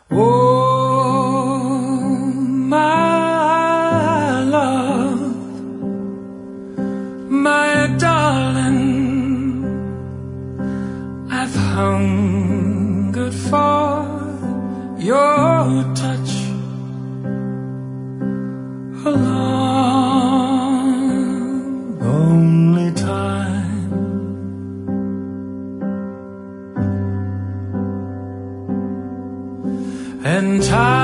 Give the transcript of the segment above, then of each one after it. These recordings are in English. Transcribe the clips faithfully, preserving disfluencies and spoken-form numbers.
Oh, my love, my darling, I've hungered for your touch a long, lonely time, and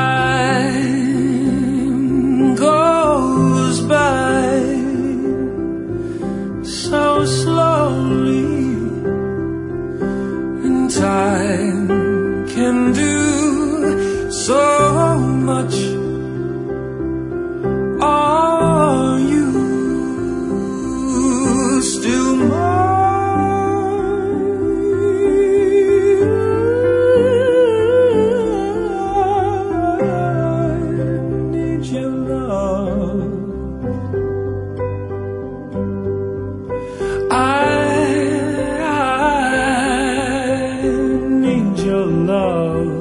time goes by so slowly, and time can do so much. Are you still mine? I need your love. I, I need your love.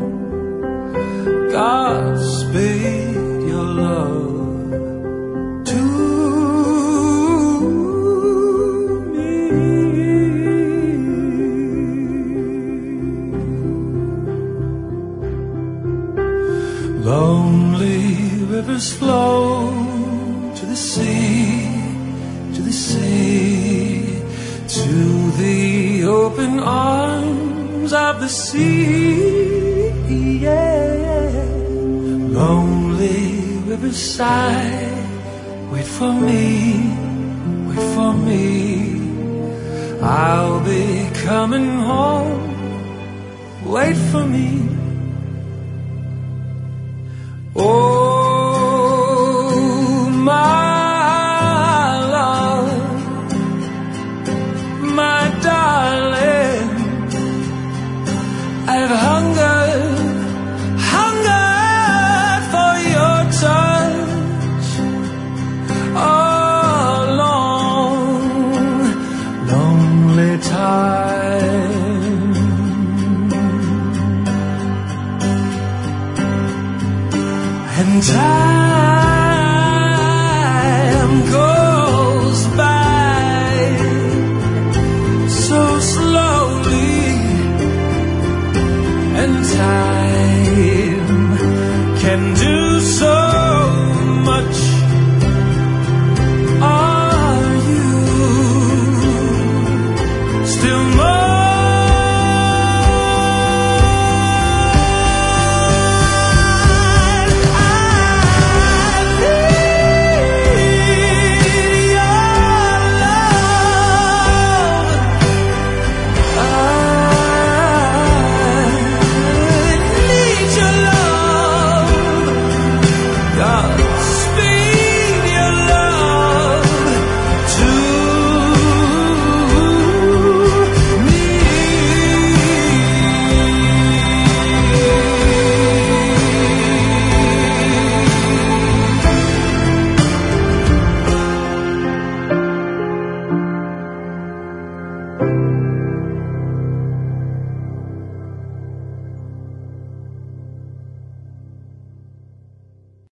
Godspeed your love to me. Lonely rivers flow to the sea, to the sea, to the open arms of the sea, yeah. Lonely rivers sigh, wait for me, wait for me, I'll be coming home, wait for me. Oh, my love, my darling, I've hungered, hungered for your touch a long, lonely time, and time goes by so slowly, and time can do